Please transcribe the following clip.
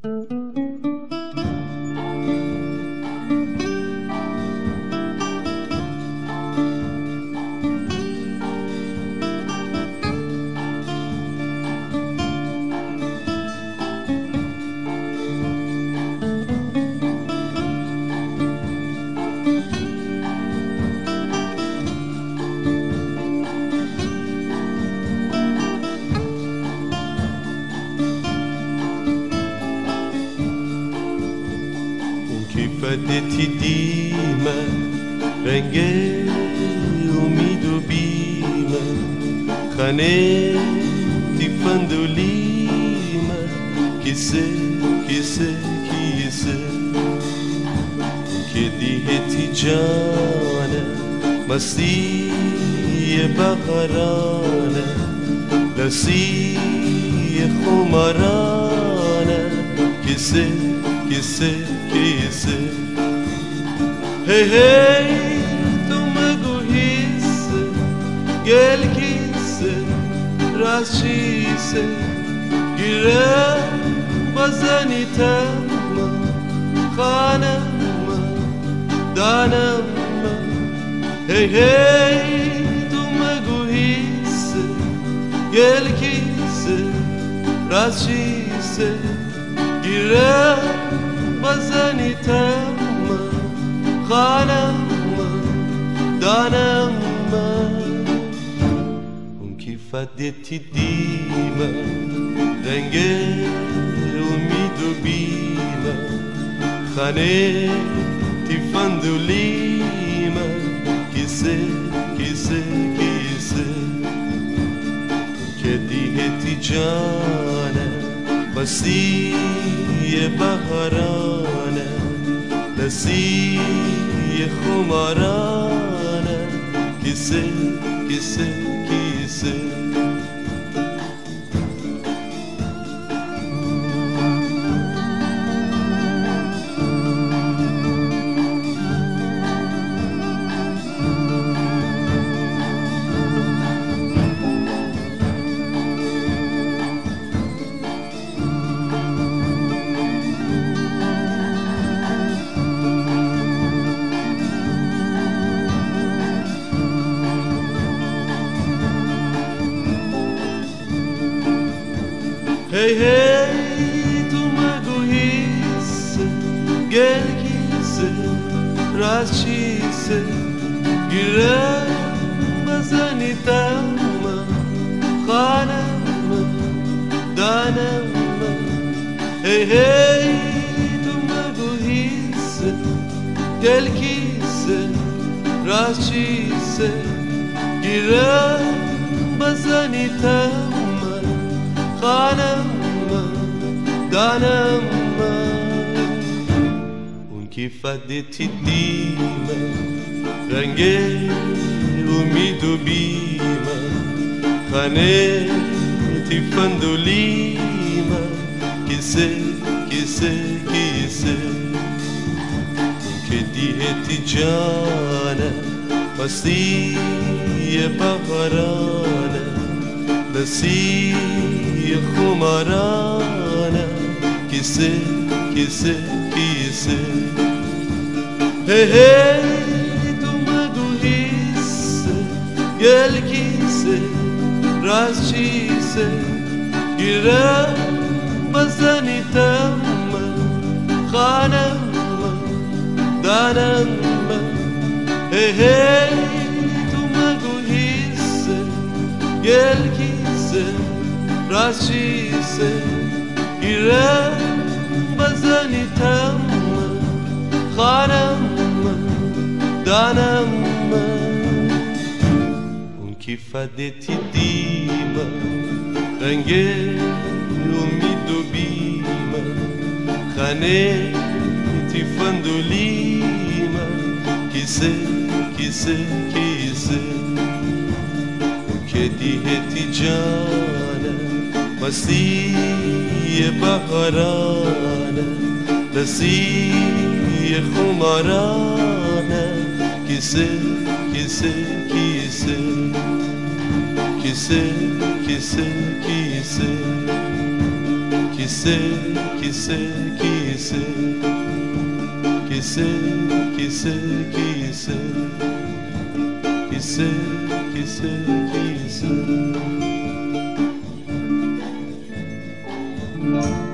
فدتی دیمه رنگ امید و بیمه خانه تی فندولیمه کیسه کیسه کیسه که دیهتی جانه مستی بقرانه لسی خمرانه کیسه کیسه کیسه هی هی تو مگو هیسه گل کیسه راست چیسه گیره بزنی تمه خانم دانم هی هی تو مگو هیسه گل کیسه راست چیسه گیره بزنی تمه خانم دانم اون کی فدتی دیمه رنگ امید و بیمه خانه تی فندولیمه کیسه کیسه کیسه که دیهتی جانه مستی بهارانه لسی خمارانه کیسه کیسه کیسه هی هی تو مگو هیسه گل کیسه راست چیسه گیره بزنی تمه خانم دانم هی هی تو مگو هیسه گل کیسه راست چیسه گیره بزنی تمه خانم دانم اون کی فدتی دیمه رنگ امید و بیمه خانه تی فندولیمه کیسه کیسه کیسه که دیهتی جانه مستی بهارانه لسی خمارانه کیسه کیسه کیسه هی هی تو مگو هیسه گل کیسه راست چیسه گیره بزنی تمه خانم دانم هی هی تو مگو هیسه گل کیسه راست چیسه گیره بزنی تمه خانم دانم اون کی فدتی دیمه رنگ امید و بیمه خانه تی فندولیمه کیسه کیسه کیسه که دیهتی جانه مستی بهارانه لسی خمارانه کیسه کیسه کیسه کیسه کیسه کیسه Qui sait, qui sait, qui sait, qui sait, qui sait, qui sait, qui sait, qui sait, qui sait.